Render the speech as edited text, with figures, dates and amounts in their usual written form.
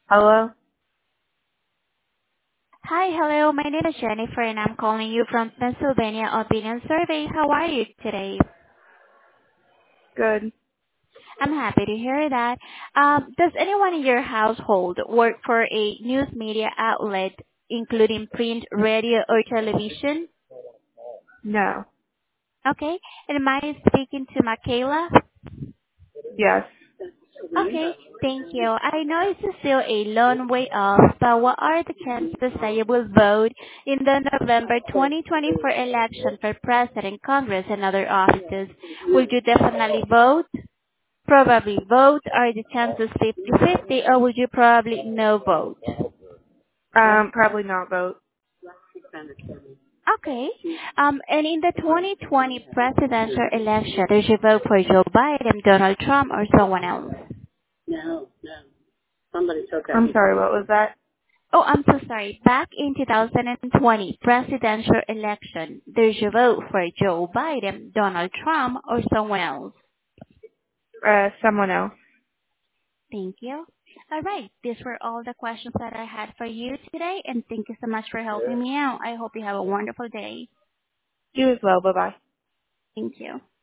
Hello? Hi, hello. My name is Jennifer, and I'm calling you from Pennsylvania Opinion Survey. How are you today? Good. I'm happy to hear that. Does anyone in your household work for a news media outlet, including print, radio, or television? No. Okay. And am I speaking to Michaela? Yes. Okay, thank you. I know it's still a long way off, but what are the chances that you will vote in the November 2024 election for President, Congress, and other offices? Would you definitely vote? Probably vote? Are the chances 50-50, or would you probably no vote? Probably not vote. Okay. And in the 2020 presidential election, did you vote for Joe Biden, Donald Trump, or someone else? I'm sorry, what was that? Oh, I'm so sorry. Back in 2020 presidential election, did you vote for Joe Biden, Donald Trump, or someone else? Someone else. Thank you. All right. These were all the questions that I had for you today, and thank you so much for helping me out. I hope you have a wonderful day. You as well. Bye-bye. Thank you.